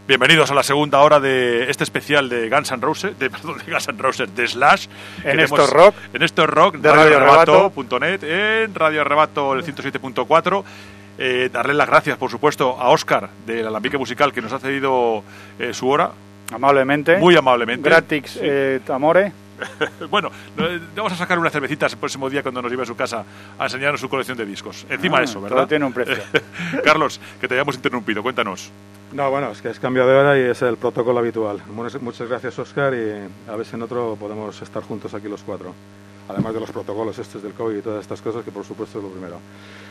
Bienvenidos a la segunda hora de este especial de Guns N' Roses, de Slash. En Esto Rock. En Esto Rock, de radioarrebato.net, en Radio Arrebato el 107.4. Darle las gracias, por supuesto, a Óscar de la Alambique Musical, que nos ha cedido su hora. Amablemente. Muy amablemente. Gratis, sí. Amore. Bueno, vamos a sacar unas cervecitas el próximo día cuando nos lleve a su casa a enseñarnos su colección de discos. Encima eso, ¿verdad? Todo tiene un precio. Carlos, que te hayamos interrumpido, cuéntanos. No, bueno, es que es cambio de hora y es el protocolo habitual. Muchas gracias, Óscar, y a ver si en otro podemos estar juntos aquí los cuatro. Además de los protocolos estos del COVID y todas estas cosas, que por supuesto es lo primero.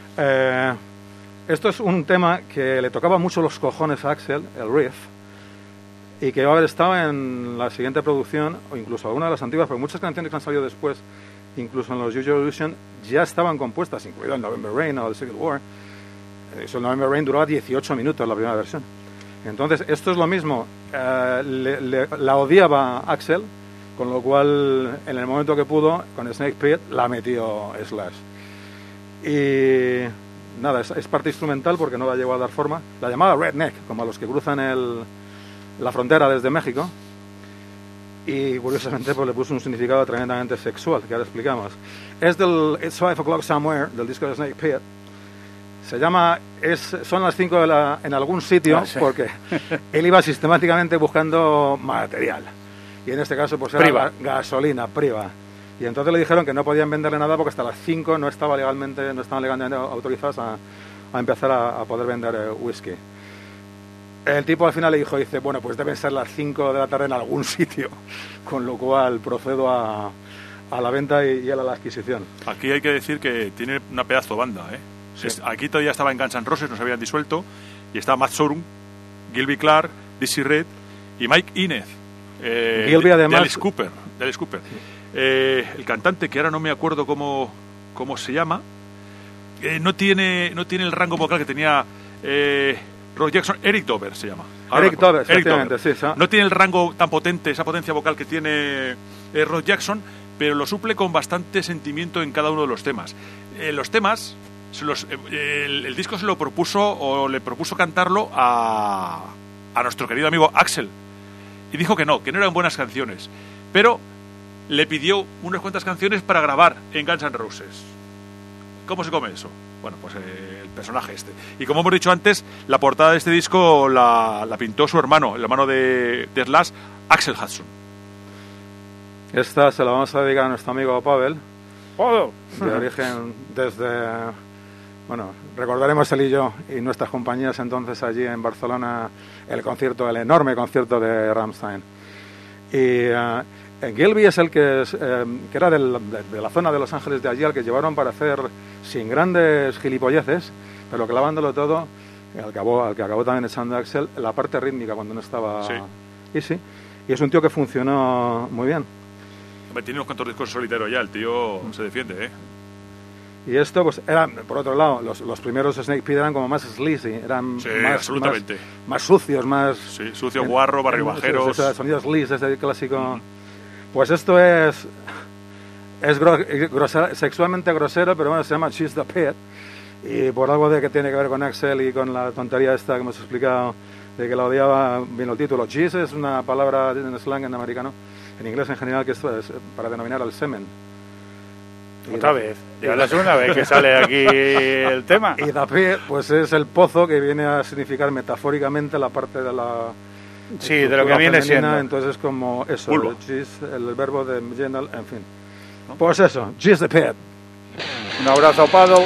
Esto es un tema que le tocaba mucho los cojones a Axl, el riff, y que va a haber estado en la siguiente producción, o incluso alguna de las antiguas, porque muchas canciones que han salido después, incluso en los Use Your Illusion, ya estaban compuestas, incluido el November Rain o el Civil War. El November Rain duraba 18 minutos la primera versión. Entonces, esto es lo mismo. La odiaba Axl, con lo cual, en el momento que pudo, con Snake Pit, la metió Slash. Y nada, es parte instrumental porque no la llegó a dar forma. La llamaba Redneck, como a los que cruzan la frontera desde México, y curiosamente pues le puso un significado tremendamente sexual, que ahora explicamos. Es del It's 5 O'Clock Somewhere, del disco de Snake Pit. Se llama Son las 5 en algún sitio, porque él iba sistemáticamente buscando material, y en este caso pues era gasolina priva, y entonces le dijeron que no podían venderle nada porque hasta las 5 no estaban legalmente autorizados a empezar a poder vender whisky. El tipo al final le dice, bueno, pues deben ser las 5 de la tarde en algún sitio, con lo cual procedo a la venta y él a la adquisición. Aquí hay que decir que tiene una pedazo de banda, ¿eh? Sí. Aquí todavía estaba en Guns N' Roses, no se habían disuelto, y estaba Matt Sorum, Gilby Clarke, Dizzy Reed y Mike Inez. Gilby además... de Alice Cooper. Sí. El cantante, que ahora no me acuerdo cómo se llama, no tiene el rango vocal que tenía... Roy Jackson, Eric Dover se llama. Eric Dover, efectivamente, sí. No tiene el rango tan potente, esa potencia vocal que tiene Roy Jackson, pero lo suple con bastante sentimiento en cada uno de los temas. Los temas, el disco se lo propuso, o le propuso cantarlo a nuestro querido amigo Axl, y dijo que no eran buenas canciones, pero le pidió unas cuantas canciones para grabar en Guns N' Roses. ¿Cómo se come eso? Bueno, pues el personaje este. Y como hemos dicho antes, la portada de este disco la pintó su hermano, el hermano de Slash, Axl Hudson. Esta se la vamos a dedicar a nuestro amigo Pavel, de origen desde... Bueno, recordaremos él y yo y nuestras compañías entonces allí en Barcelona el enorme concierto de Rammstein. Y Gilby es el que era de la zona de Los Ángeles de allí, al que llevaron para hacer, sin grandes gilipolleces, pero clavándolo todo, al que acabó también echando a Axl, la parte rítmica cuando no estaba... Sí. Y es un tío que funcionó muy bien. Tiene unos cuantos discos solitarios ya, el tío se defiende, ¿eh? Y esto, pues, eran, por otro lado, los primeros Snake Pit eran como más sleazy, eran más sucios, más... Sí, sucio, guarro, barrio bajeros... Sonidos sleazy, ese clásico... Pues esto es sexualmente grosero, pero bueno, se llama She's the Pit, y por algo de que tiene que ver con Axl y con la tontería esta que hemos explicado, de que la odiaba, vino el título. Cheese es una palabra en slang en americano, en inglés en general, que esto es para denominar al semen. Otra vez, ya es la segunda vez que sale aquí el tema. Y the pit, pues es el pozo, que viene a significar metafóricamente la parte de la... Sí, de lo que viene siendo. Entonces es como eso, el verbo de general, en fin. Pues eso, she's the pit. Un abrazo, Pado.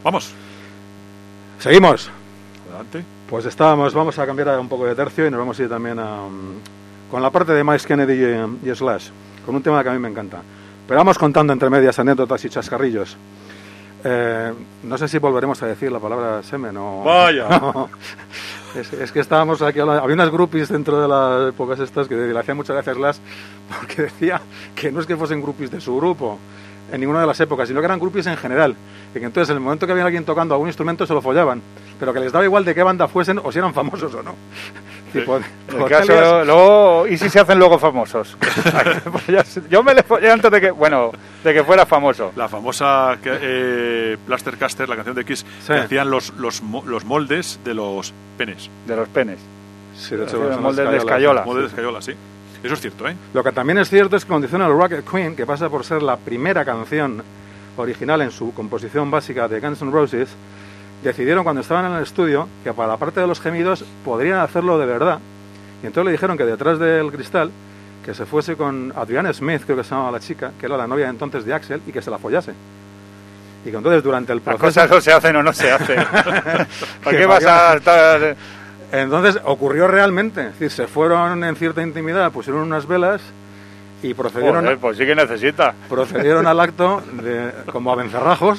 Vamos. Seguimos. Adelante. Pues vamos a cambiar un poco de tercio y nos vamos a ir también con la parte de Myles Kennedy y Slash, con un tema que a mí me encanta. Pero vamos contando entre medias anécdotas y chascarrillos. No sé si volveremos a decir la palabra semen o... Vaya. No. Es que estábamos aquí hablando, había unas groupies dentro de las épocas estas que le hacían muchas gracias Slash porque decía que no es que fuesen groupies de su grupo en ninguna de las épocas, sino que eran groupies en general, y que entonces en el momento que había alguien tocando algún instrumento se lo follaban, pero que les daba igual de qué banda fuesen o si eran famosos o no. Sí. En el caso, luego, ¿y si se hacen luego famosos? Yo me le follé antes de que fuera famoso. La famosa Plaster Caster, la canción de Kiss, Sí. que hacían los moldes de los penes. De los penes. Sí, de hecho, Los son moldes las de escayola. Moldes de escayola, sí. Eso es cierto, ¿eh? Lo que también es cierto es que cuando hicieron el Rocket Queen, que pasa por ser la primera canción original en su composición básica de Guns N' Roses, decidieron cuando estaban en el estudio que para la parte de los gemidos podrían hacerlo de verdad. Y entonces le dijeron que detrás del cristal que se fuese con Adrienne Smith, creo que se llamaba la chica, que era la novia entonces de Axel, y que se la follase. Y que entonces durante el Las proceso... cosas no se hacen o no se hacen. ¿Para qué vas a estar...? Entonces ocurrió realmente, es decir, se fueron en cierta intimidad, pusieron unas velas y procedieron, Joder, pues sí que necesita. procedieron al acto como a vencerrajos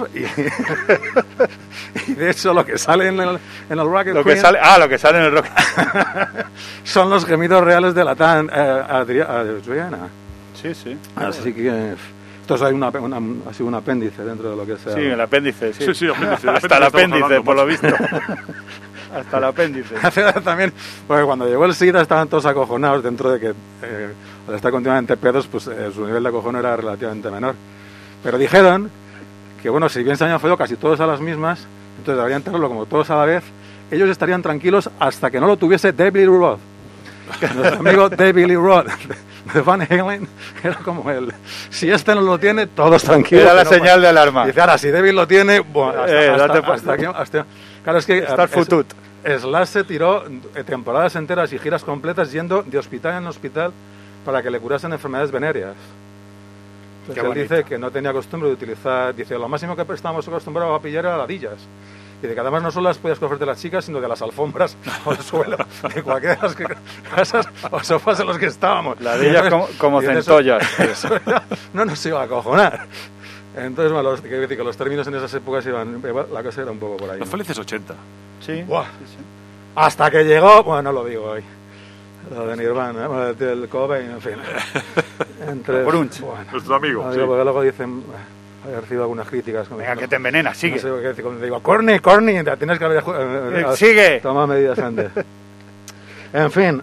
y de hecho lo que sale en el Rocket Lo Queen que sale en el rock. son los gemidos reales de la tan Adriana. Sí, sí. Así que esto es ha sido un apéndice dentro de lo que es Sí, el apéndice, sí. Sí, apéndice. Hasta el estamos apéndice, hablando, por lo macho. visto. Hasta el apéndice. También, porque cuando llegó el SIDA estaban todos acojonados dentro de que al estar continuamente pedos, pues su nivel de acojono era relativamente menor. Pero dijeron que, bueno, si bien se habían follado casi todos a las mismas, entonces deberían tenerlo como todos a la vez, ellos estarían tranquilos hasta que no lo tuviese David Lee Roth. Nuestro amigo David Lee Roth de Van Halen era como él. Si este no lo tiene, todos tranquilos. Era la señal de alarma. Dice, ahora, si David lo tiene, bueno, claro, es que Está el futut. Slash se tiró temporadas enteras y giras completas yendo de hospital en hospital para que le curasen enfermedades venéreas. Entonces él dice que no tenía costumbre de utilizar, dice, lo máximo que estábamos acostumbrados a pillar era ladillas. Y de que además no solo las podías coger de las chicas, sino de las alfombras o el suelo, de cualquiera de las casas o sofás en los que estábamos. Ladillas como centollas. Eso no nos iba a acojonar. Entonces, bueno, quiero decir que los términos en esas épocas la cosa era un poco por ahí. Los felices 80. Sí. Buah. Hasta que llegó, bueno, no lo digo hoy, lo de Nirvana, bueno, del Cobain, en fin. Entre, Grunge. bueno, Nuestro amigo. no Sí. digo, porque luego dicen, he recibido algunas críticas. Venga, que te envenenas, sigue. No sé qué decir, cuando digo, Corny, tienes que haber... Sigue. Toma medidas antes. En fin,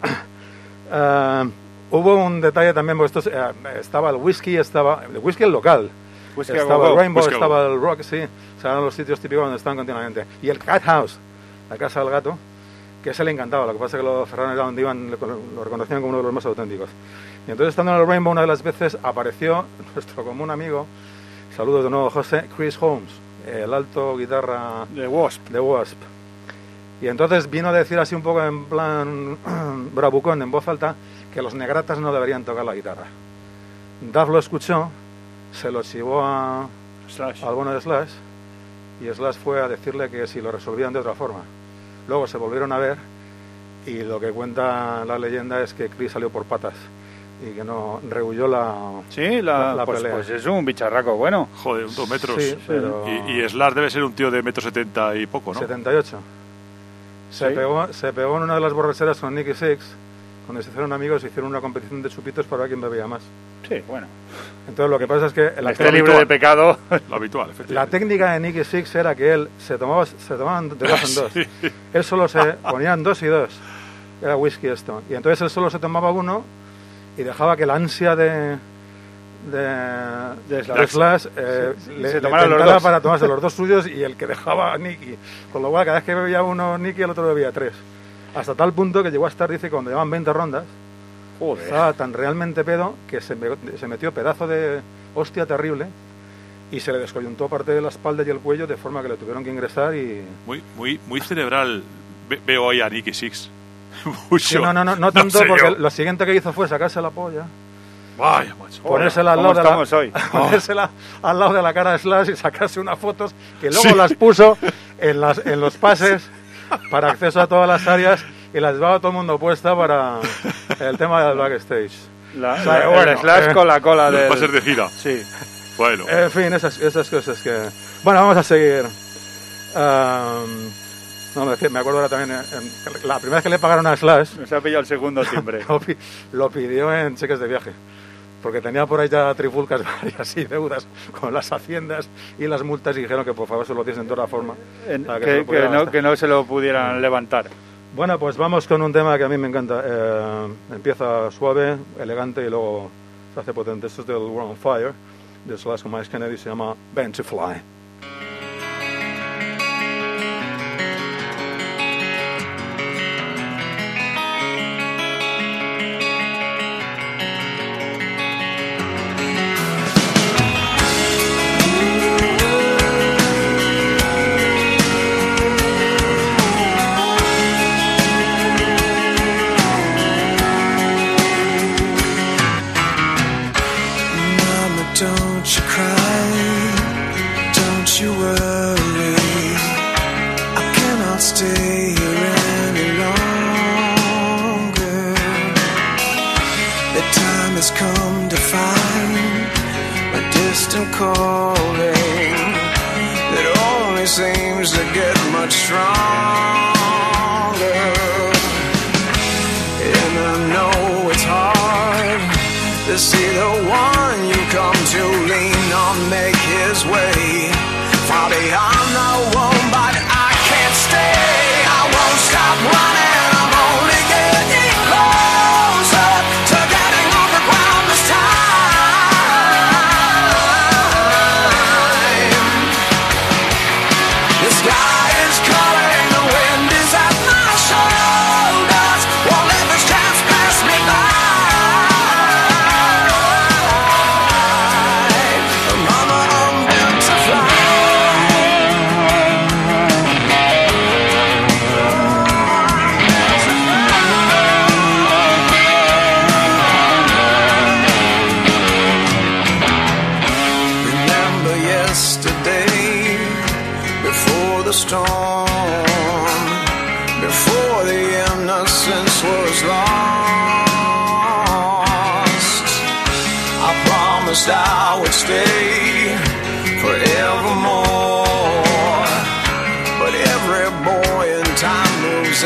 hubo un detalle también, porque estaba el whisky, el local. Whisky Estaba el Rainbow, Whisky estaba el Rock, sí. O sea, eran los sitios típicos donde estaban continuamente. Y el Cat House, la casa del gato, que ese le encantaba. Lo que pasa es que los Ferran era donde iban, lo reconocían como uno de los más auténticos. Y entonces, estando en el Rainbow, una de las veces apareció nuestro común amigo, saludos de nuevo, José, Chris Holmes, el alto guitarra De Wasp. de Wasp. Y entonces vino a decir así un poco en plan bravucón, en voz alta, que los negratas no deberían tocar la guitarra. Duff lo escuchó, se lo chivó al bueno de Slash, y Slash fue a decirle que si lo resolvían de otra forma. Luego se volvieron a ver, y lo que cuenta la leyenda es que Chris salió por patas y que no rehuyó la pues, pelea. pues es un bicharraco bueno. Joder, 2 metros. Sí, pero... Y Slash debe ser un tío de 1,70 m y poco, ¿no? 78. Se pegó en una de las borracheras con Nicky Six, cuando se hicieron amigos, se hicieron una competición de chupitos para ver quién bebía más. Sí, bueno. Entonces lo que pasa es que Esté libre de pecado. Lo habitual, la efectivamente. técnica de Nicky Six era que él se tomaban de dos en dos. Sí. Él solo se ponían 2 y 2. Era whisky esto. Y entonces él solo se tomaba uno y dejaba que la ansia de Slash le tomaran los tentara dos. para tomarse los 2 suyos, y el que dejaba a Nicky. Con lo cual, cada vez que bebía uno Nicky, el otro bebía 3. Hasta tal punto que llegó a estar, dice, cuando llevaban 20 rondas, Joder. estaba tan realmente pedo que se metió pedazo de hostia terrible y se le descoyuntó parte de la espalda y el cuello, de forma que le tuvieron que ingresar y... Muy cerebral. Veo ahí a Nicky Six. Mucho. Sí, no tanto, sé porque yo. lo siguiente que hizo fue sacarse la polla Vaya, macho. Ponérsela al ¿Cómo lado estamos hoy? ponérsela al lado de la cara de Slash y sacarse unas fotos que luego las puso en los pases para acceso a todas las áreas y las llevaba todo el mundo puesta para el tema del backstage. El Slash con la cola Los del... pases de gira. Sí. Bueno. En fin, esas cosas que... Bueno, vamos a seguir. No, me acuerdo ahora también, la primera vez que le pagaron a Slash, Nos ha pillado el segundo timbre. lo pidió en cheques de viaje, porque tenía por ahí ya trifulcas varias y deudas con las haciendas y las multas y dijeron que por favor se lo diesen de otra forma. Para Que no se lo pudieran levantar. Bueno, pues vamos con un tema que a mí me encanta. Empieza suave, elegante y luego se hace potente. Esto es del World on Fire, de Slash con Myles Kennedy, se llama Bent to Fly. Don't you cry, don't you worry, I cannot stay here any longer. The time has come to find a distant calling that only seems to get much stronger. And I know it's hard to see the one you come to lean on make his way far beyond the one, but I can't stay. I won't stop running. I'm only getting closer to getting off the ground this time. The sky is calling, the wind is at my shoulders. Won't let this chance pass me by. Storm, before the innocence was lost, I promised I would stay forevermore, but every boy in time moves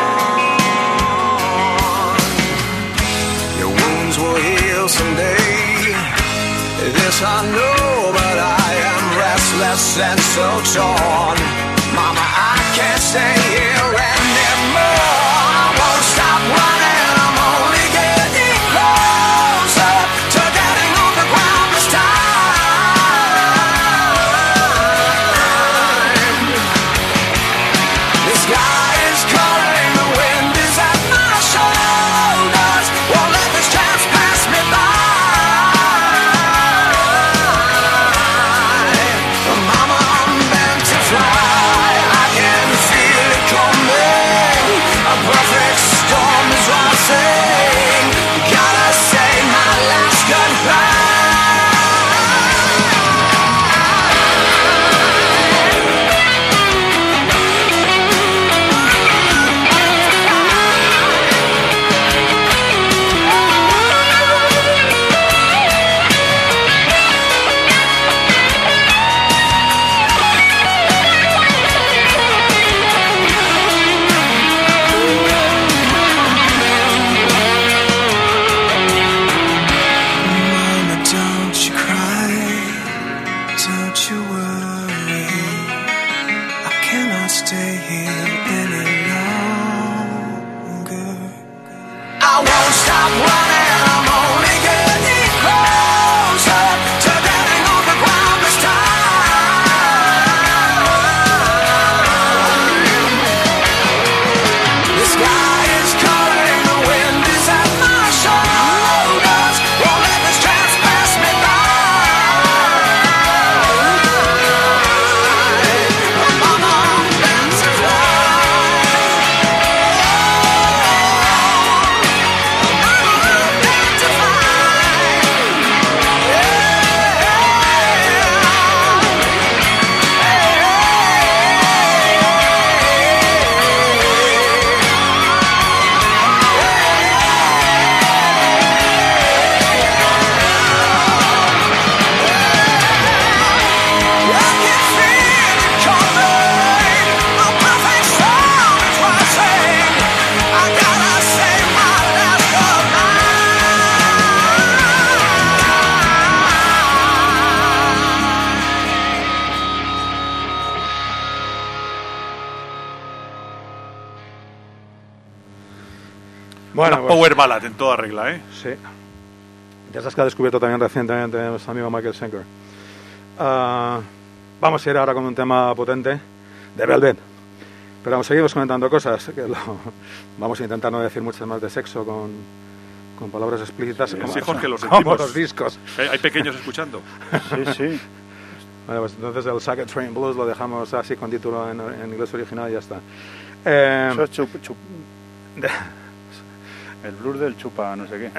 on. Your wounds will heal someday, this I know, but I am restless and so torn. Mama, I can't stay here anymore. I won't stop running. I'm only getting closer to getting on the ground this time. The sky is calling, the wind is at my shoulders. Won't let this chance pass me by. Mama, I'm meant to fly. A perfect storm is rising. Gotta say my last goodbye. Fly. Bueno, una pues, power ballad en toda regla, ¿eh? sí. Ya sabes que ha descubierto también recientemente nuestro amigo Michael Schenker. Vamos a ir ahora con un tema potente de Velvet. Pero seguimos comentando cosas. Vamos a intentar no decir muchas más de sexo con palabras explícitas. Sí, Jorge, lo como sentimos. los discos. Hay pequeños escuchando. Sí. Bueno, pues entonces el Sacket Train Blues lo dejamos así con título en inglés original y ya está. Eso es el blues del chupa, no sé qué.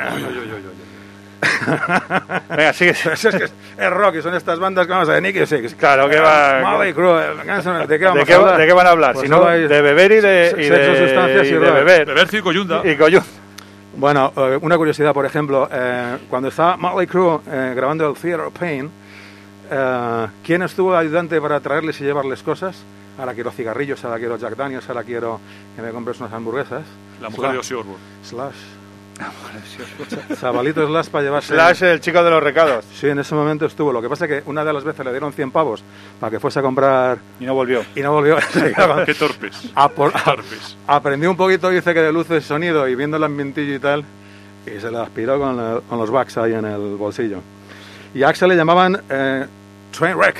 Venga, sigue. Es rock y son estas bandas que vamos a ver, Nicky Six. Claro, que va. Motley Crue, ¿de qué vamos ¿De qué, a hablar? ¿De qué van a hablar? Pues Si no, hay de beber y de sexo, sustancias y de rock. beber. Beber circo yunda. Y coyún. Bueno, una curiosidad, por ejemplo, cuando estaba Motley Crue grabando el Theater of Pain, ¿quién estuvo ayudante para traerles y llevarles cosas? Ahora quiero cigarrillos, ahora quiero Jack Daniels, ahora quiero que me compres unas hamburguesas. La mujer de Ozzy Osbourne. Slash. Chavalito Slash para llevarse... Slash, el chico de los recados. Sí, en ese momento estuvo. Lo que pasa es que una de las veces le dieron 100 pavos para que fuese a comprar... Y no volvió. Y no volvió. Qué torpes. Torpes. Aprendió un poquito, dice que de luces y sonido y viendo el ambientillo y tal, y se le aspiró con los backs ahí en el bolsillo. Y a Axel le llamaban Trainwreck.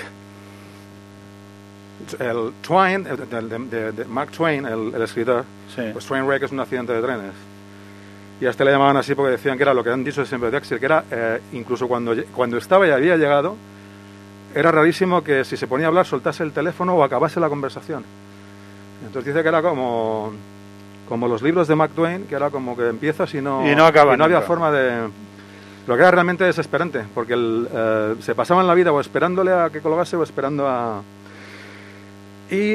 El Twain, de Mark Twain, el escritor, Sí. pues Trainwreck es un accidente de trenes. Y a este le llamaban así porque decían que era lo que han dicho siempre de Axel, que era, incluso cuando estaba y había llegado, era rarísimo que si se ponía a hablar soltase el teléfono o acabase la conversación. Entonces dice que era como los libros de Mark Twain, que era como que empiezas y no acaba y no había nunca. forma de... Lo que era realmente desesperante, porque se pasaban la vida o esperándole a que colgase o esperando a... Y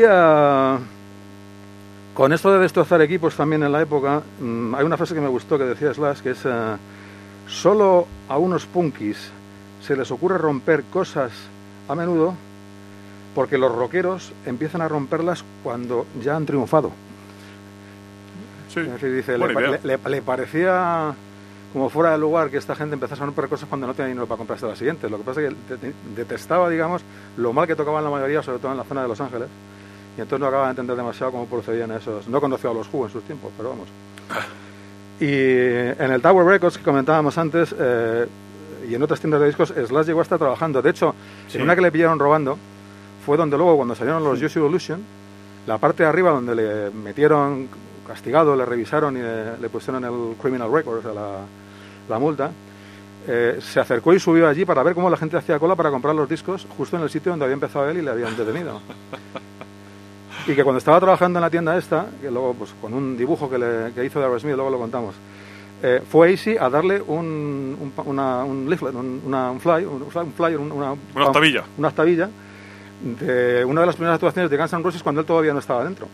con esto de destrozar equipos también en la época, hay una frase que me gustó que decía Slash, que es solo a unos punkis se les ocurre romper cosas a menudo porque los rockeros empiezan a romperlas cuando ya han triunfado. Sí. Es decir, dice, Buena idea. le parecía como fuera de lugar que esta gente empezase a romper cosas cuando no tenía dinero para comprarse las siguientes. Lo que pasa es que detestaba, digamos, lo mal que tocaban la mayoría, sobre todo en la zona de Los Ángeles, y entonces no acababa de entender demasiado cómo procedían esos. No conocía a los Who en sus tiempos, pero vamos. Y en el Tower Records que comentábamos antes, y en otras tiendas de discos, Slash llegó a estar trabajando. De hecho, Sí. en una que le pillaron robando, fue donde luego, cuando salieron los Use Your Illusion, la parte de arriba donde le metieron castigado, le revisaron y le pusieron el Criminal Record, o sea, la multa, se acercó y subió allí para ver cómo la gente hacía cola para comprar los discos justo en el sitio donde había empezado él y le habían detenido. Y que cuando estaba trabajando en la tienda esta, que luego pues con un dibujo que hizo de Aerosmith, luego lo contamos, fue Easy a darle un leaflet, un flyer, una octavilla. Una octavilla de una de las primeras actuaciones de Guns N' Roses cuando él todavía no estaba dentro.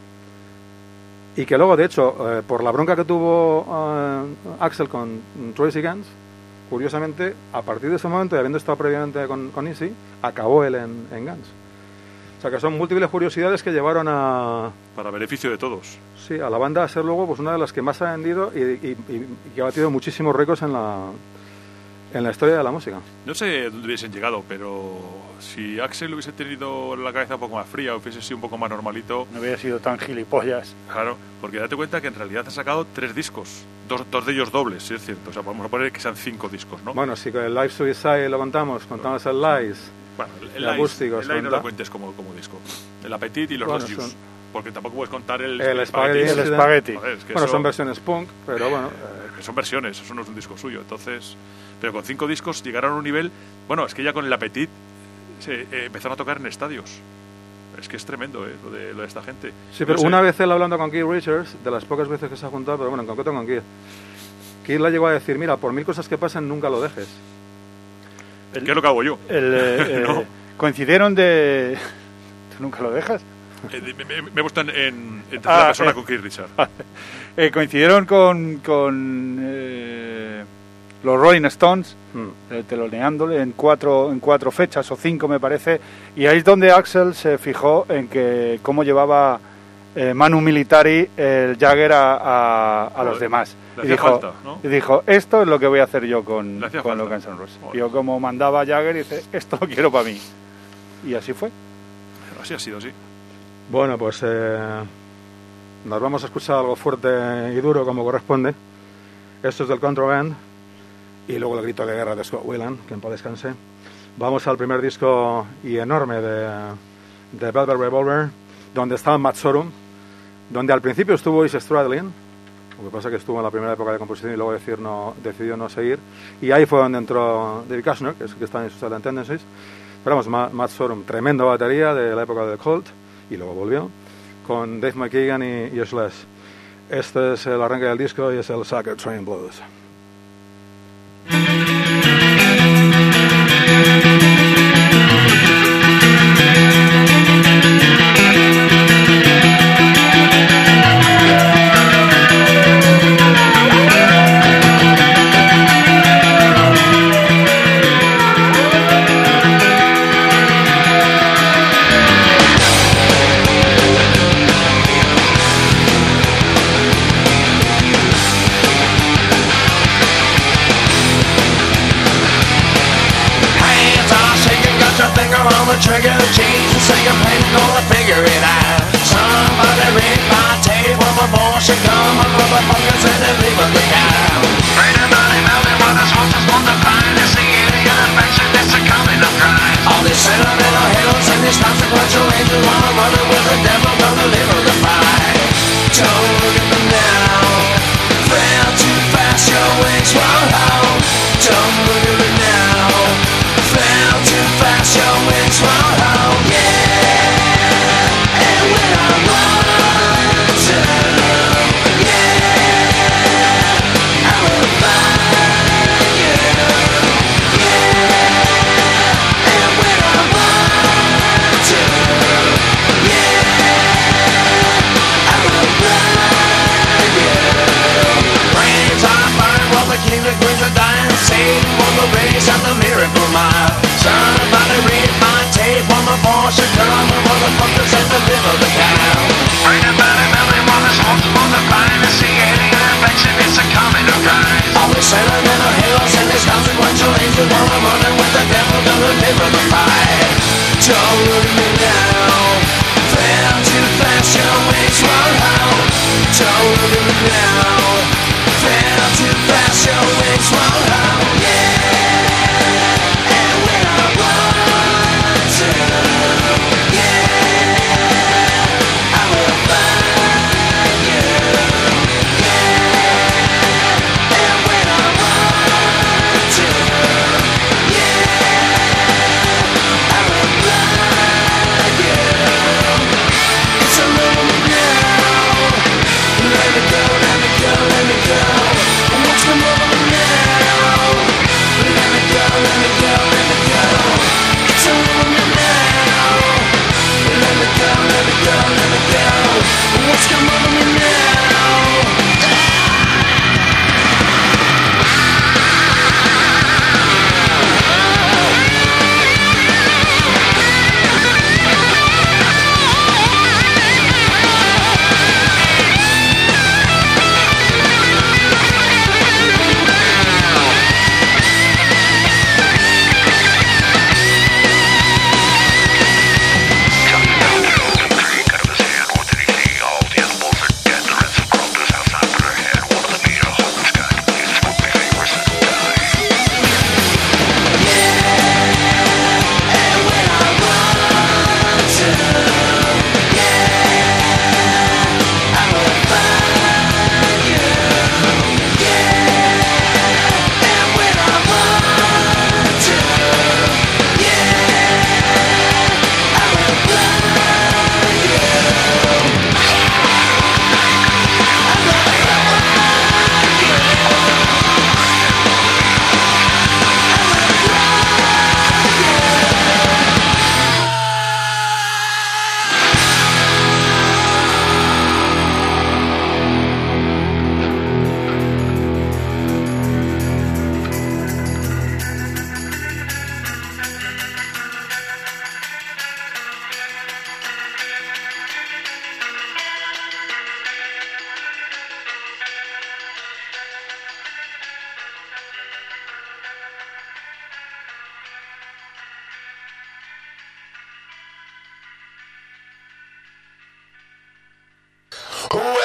Y que luego, de hecho, por la bronca que tuvo Axel con Tracy Guns, curiosamente, a partir de ese momento, y habiendo estado previamente con Easy, acabó él en Guns. O sea que son múltiples curiosidades que llevaron Para beneficio de todos. sí, a la banda a ser luego pues una de las que más ha vendido y que ha batido muchísimos récords en la historia de la música. No sé dónde hubiesen llegado, pero si Axel hubiese tenido la cabeza un poco más fría, hubiese sido un poco más normalito, No hubiera sido tan gilipollas. claro, porque date cuenta que en realidad ha sacado 3 discos, dos de ellos dobles, si es cierto, o sea, podemos poner que sean 5 discos, ¿no? Bueno, sí, con el Live Suicide lo contamos el Lies. Bueno, el acústicos, no lo cuenta. cuentes como disco. El Appetit y los Bueno, dos Juice, son- porque tampoco puedes contar el Spaghetti. El espagueti. Joder, es que Bueno, eso- son versiones punk, pero bueno... que son versiones, eso no es un disco suyo, entonces... Pero con 5 discos llegaron a un nivel... Bueno, es que ya con el Appetit empezaron a tocar en estadios. Es que es tremendo, lo de esta gente. Sí, pero No sé, una vez él hablando con Keith Richards, de las pocas veces que se ha juntado, pero bueno, en concreto con Keith, Keith le llegó a decir, mira, por 1000 cosas que pasen, nunca lo dejes. ¿qué es lo que hago yo? No. Coincidieron de... ¿Tú nunca lo dejas? Me he puesto en tercera persona con Keith Richards. Coincidieron con los Rolling Stones, teloneándole en cuatro fechas o 5 me parece, y ahí es donde Axel se fijó en que cómo llevaba Manu Militari el Jagger a los demás. Le Y hacía dijo, falta, ¿no? esto es lo que voy a hacer yo con Le hacía los falta. Guns N' Roses. Joder. Yo como mandaba Jagger, dice, esto lo quiero para mí. Y así fue. Así ha sido, sí. Bueno, pues Nos vamos a escuchar algo fuerte y duro como corresponde. Esto es del Contraband y luego el grito de guerra de Scott Weiland, que en paz descanse. Vamos al primer disco y enorme de Velvet Revolver, donde estaba Matt Sorum, donde al principio estuvo Izzy Stradlin, lo que pasa que estuvo en la primera época de composición y luego decidió no seguir, y ahí fue donde entró David Kushner, que está en Suicidal Tendencies. Pero vamos, Matt Sorum, tremenda batería de la época del Cult, y luego volvió, con Dave McKagan y Slash. Este es el arranque del disco y es el Sucker Train Blues. Trigger the cheese and say I'm ain't gonna figure it out. Somebody read my tape when my boss should come. My motherfuckers in the leave of the cow. Right about him, what his horses want to find. It's the idiot infection, it's a coming of crime. All these sentimental hills and these consequential angels wanna run it with the devil, gonna live or defy. Don't look at them now. Fell too fast, your wings won't hold. Don't look at me now. Fell too fast, your wings won't hold, yeah. And when I want to, yeah, I will find you, yeah. And when I want to, yeah, I will find you. Rains are burning while the king and queens are dying. Satan won the race and the miracle mile. Somebody read my tape when my boss should come. The motherfuckers in the live of the cow. Right about him, belly while his horses on the vine. It's the alien infection, it's a coming of guys. All these sentimental hills and these consequential angels while I'm running with the devil, gonna live or the fight. Don't look at me now. Fell too fast, your wings won't hold. Don't look at me now. Fell too fast, your wings won't hold, yeah. Yeah.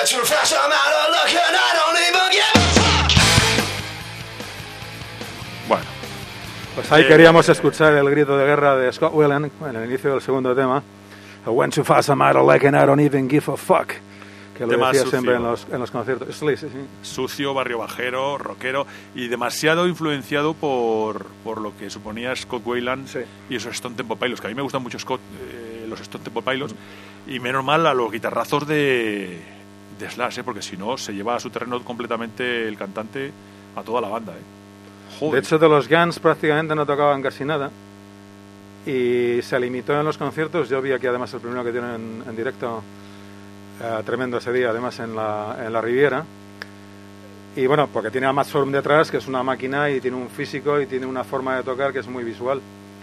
Way too fast, I'm out of luck and I don't even give a fuck. Bueno, Pues ahí queríamos escuchar el grito de guerra de Scott Weiland en el inicio del segundo tema. I went too fast, I'm out of luck and I don't even give a fuck. Que lo Tema decía sucio. siempre en los conciertos. Sí, sí, sí. sucio, barrio bajero, rockero y demasiado influenciado por lo que suponía Scott Weiland Sí. y esos Stone Temple Pilots, que a mí me gustan mucho los Stone Temple Pilots, y menos mal a los guitarrazos de Slash, porque si no se lleva a su terreno completamente el cantante a toda la banda. Joder. De hecho, de los Guns prácticamente no tocaban casi nada y se limitó en los conciertos. Yo vi aquí además el primero que tienen en directo, tremendo ese día, además en la Riviera. Y bueno, porque tiene a Matt Sorum detrás, que es una máquina y tiene un físico y tiene una forma de tocar que es muy visual.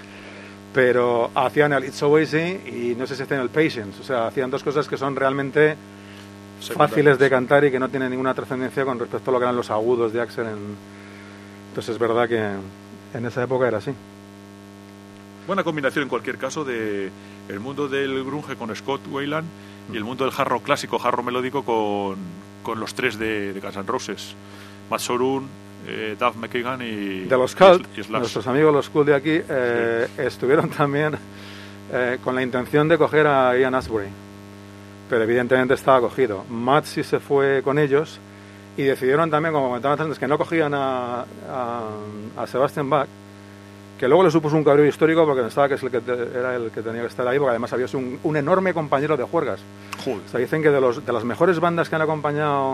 Pero hacían el It's So Easy y no sé si hacían el Patience. O sea, hacían dos cosas que son realmente fáciles de cantar y que no tienen ninguna trascendencia con respecto a lo que eran los agudos de Axl. Entonces es verdad que en esa época era así. Buena combinación en cualquier caso de el mundo del grunge con Scott Weiland y el mundo del hard rock clásico, hard rock melódico con los tres de Guns N' Roses, Matt Sorum, Duff McKagan y De los Cult, y Slash. nuestros amigos los Cult de aquí estuvieron también con la intención de coger a Ian Astbury, pero evidentemente estaba cogido. Matt sí se fue con ellos y decidieron también, como comentaban antes, que no cogían a Sebastian Bach, que luego le supuso un cabreo histórico porque estaba que era el que tenía que estar ahí, porque además había sido un enorme compañero de juergas. Joder. O sea, dicen que de las mejores bandas que han acompañado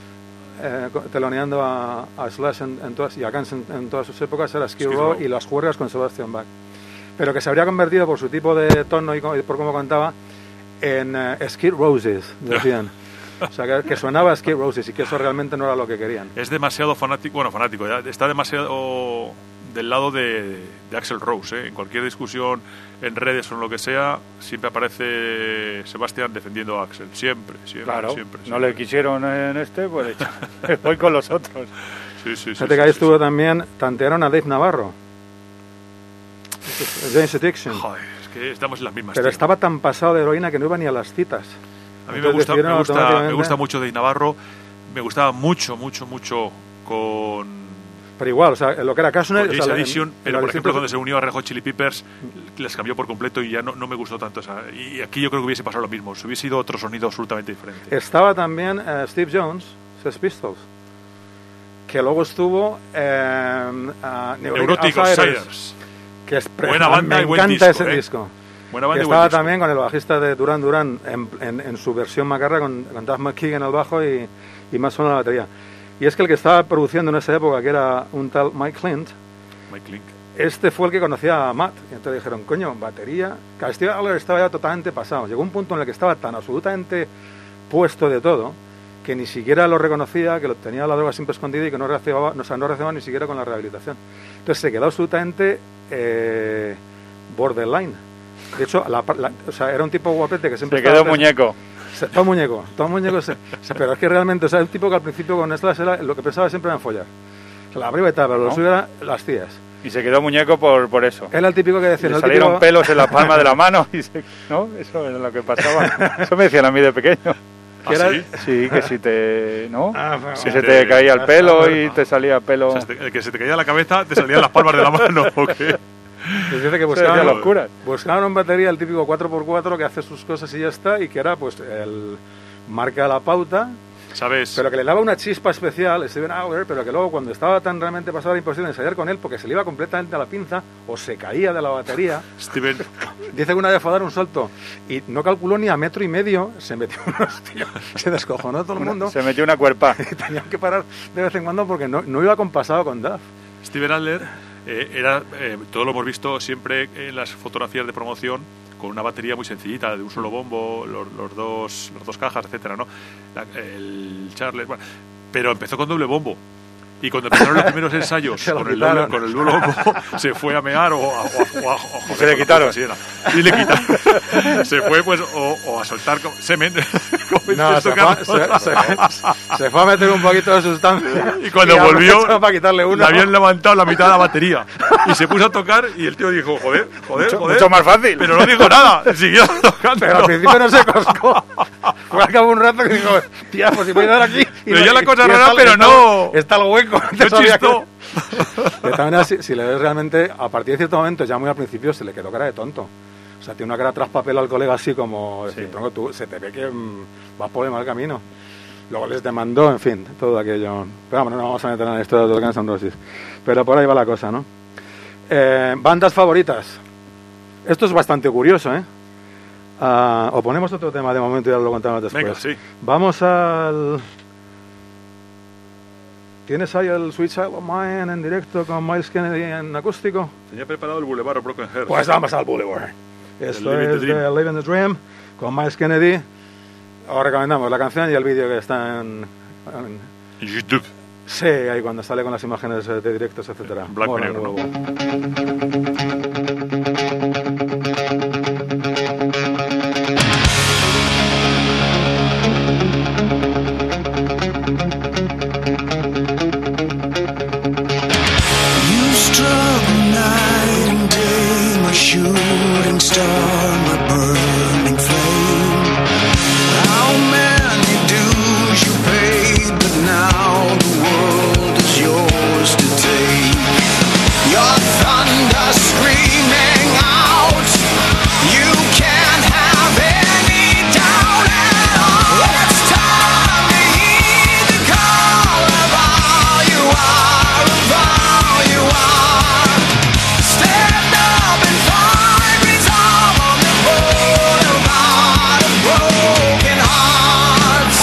teloneando a Slash y a Guns en todas sus épocas era Skid Row y las juergas con Sebastian Bach, pero que se habría convertido por su tipo de tono y por cómo cantaba en Skid Roses, decían. O sea, que sonaba Skid Roses y que eso realmente no era lo que querían. Es demasiado fanático, ya está demasiado del lado de Axl Rose, En cualquier discusión en redes o en lo que sea, siempre aparece Sebastián defendiendo a Axl, siempre. Claro, siempre. no le quisieron en este, pues voy con los otros. Sí. Fíjate que ahí estuvo también, tantearon a Dave Navarro, James Addiction, Joder, es que estamos en las mismas. pero tío. estaba tan pasado de heroína que no iba ni a las citas. A mí Entonces me decidieron gusta automáticamente- mucho Dave Navarro, me gustaba mucho con Pero igual, o sea, lo que era Kashner... James o sea, Addiction, pero la por ejemplo distinta- cuando se unió a Red Hot Chili Peppers les cambió por completo y ya no me gustó tanto y aquí yo creo que hubiese pasado lo mismo, hubiese sido otro sonido absolutamente diferente. Estaba también Steve Jones, Sex Pistols, que luego estuvo Neurotic Outsiders, que es buena banda me y buen encanta disco, ese disco. buena banda Que y buen estaba disco. también con el bajista de Duran Duran en su versión macarra con Duff McKagan al bajo y más solo en la batería. Y es que el que estaba produciendo en esa época, que era un tal Mike Clint, Mike Link. este fue el que conocía a Matt. Y entonces dijeron, coño, batería... Cada Steve Adler estaba ya totalmente pasado. Llegó un punto en el que estaba tan absolutamente puesto de todo que ni siquiera lo reconocía, que lo tenía la droga siempre escondida y que no reaccionaba ni siquiera con la rehabilitación. Entonces se quedó absolutamente borderline. De hecho, o sea, era un tipo guapete que siempre Se quedó estaba- muñeco. todo muñeco, pero es que realmente, o sea, un tipo que al principio con Slash era, lo que pensaba siempre era en follar. O sea, la primera etapa, pero lo suyo era las tías. Y se quedó muñeco por eso. Era el típico que decía... Le el salieron típico- pelos en la palma de la mano. ¿No? Eso era lo que pasaba. Eso me decían a mí de pequeño. que era- ¿Sí? Sí, que si te... ¿no? bueno, Si se te caía el pelo y te salía pelo... O sea, el que se te caía la cabeza te salían las palmas de la mano, ¿o qué? pues dice que Eso decía buscaban, locuras. buscaban en batería el típico 4x4 que hace sus cosas y ya está, y que era pues el marca la pauta, ¿Sabes? pero que le daba una chispa especial, Steven Adler, pero que luego cuando estaba tan realmente pasado era imposible ensayar con él porque se le iba completamente a la pinza o se caía de la batería. Steven, Dice que una vez fue a dar un salto y no calculó ni a 1,5 metros, se metió unos tíos, se descojonó todo el mundo Se metió una cuerpa. y tenían que parar de vez en cuando porque no iba compasado con Duff. Steven Adler era, todo lo hemos visto siempre en las fotografías de promoción, con una batería muy sencillita, de un solo bombo, los dos cajas, etcétera, ¿no? El Charles, bueno, pero empezó con doble bombo. Y cuando empezaron los primeros ensayos Se lo con el quitaron. doble bombo, se fue a mear o a Se le quitaron. Y le quitaron. Se fue pues o a soltar semen. No, se fue a meter un poquito de sustancia. Y cuando a volvió, aprovechó para quitarle uno. le habían levantado la mitad de la batería. Y se puso a tocar y el tío dijo, joder. Mucho más fácil. Pero no dijo nada, siguió tocando. Pero al principio no se coscó. Fue al cabo un rato que digo, tía, pues si voy a dar aquí. Pero ya la cosa rara, pero no. Está el hueco. No chistó. De tal manera, si le ves realmente, a partir de cierto momento, ya muy al principio, se le quedó cara de tonto. O sea, tiene una cara tras papel al colega así como, decir, tronco, tú, se te ve que vas por el mal camino. Luego les demandó, en fin, todo aquello. Pero vamos, no vamos a meter en la historia de los Guns N' Roses. Pero por ahí va la cosa, ¿no? Bandas favoritas. Esto es bastante curioso, ¿eh? O ponemos otro tema de momento y ya lo contamos después. Venga, sí. Vamos al... ¿Tienes ahí el Sweet Child of Mine en directo con Miles Kennedy en acústico? Tenía preparado el Boulevard of Broken Hearts. Pues vamos al Boulevard. Esto Living es the de Dream. Living the Dream con Miles Kennedy. Os recomendamos la canción y el vídeo que está en YouTube. sí, ahí cuando sale con las imágenes de directos, etcétera. Blanco y Mola negro, un huevo. You struggle night and day, my shooting star, my burning flame. How many dues you paid, but now the world is yours to take. Your thunder screaming out, you can't have any doubt at all. It's time to heed the call of all you are, of all you are. Stand up and find resolve on the boulevard of broken hearts.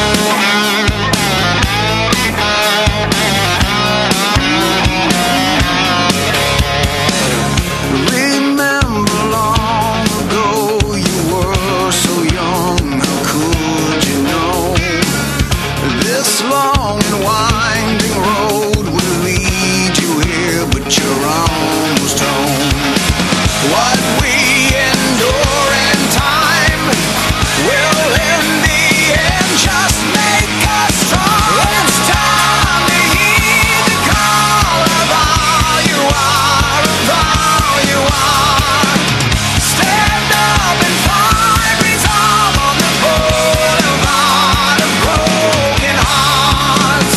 Remember long ago you were so young, how could you know? This long and winding road will lead you here, but you're almost home. What we endure in time will in the end just make us strong. It's time to heed the call of all you are, of all you are. Stand up and find resolve on the boulevard of broken hearts.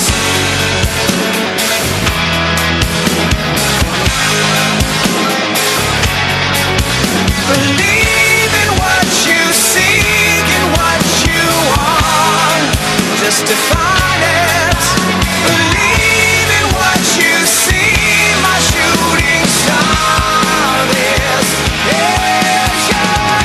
Believe in what you seek and what you want. Just define it. Believe in what you see. My shooting star. This is your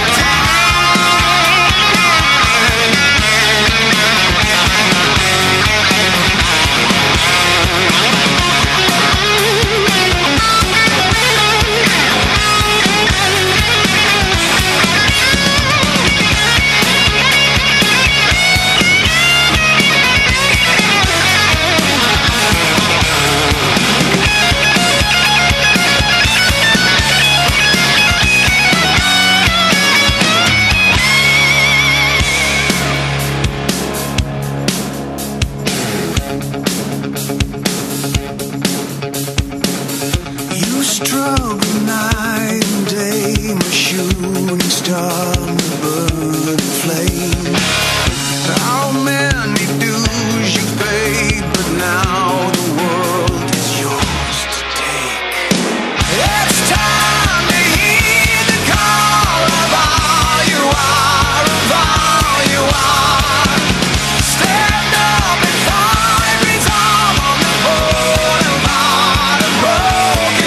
You struggle night and day, my shooting star, my burning flame. How many dues you paid, but now the world is yours to take. It's time to heed the call of all you are, of all you are. Stand up and find resolve on the boulevard of broken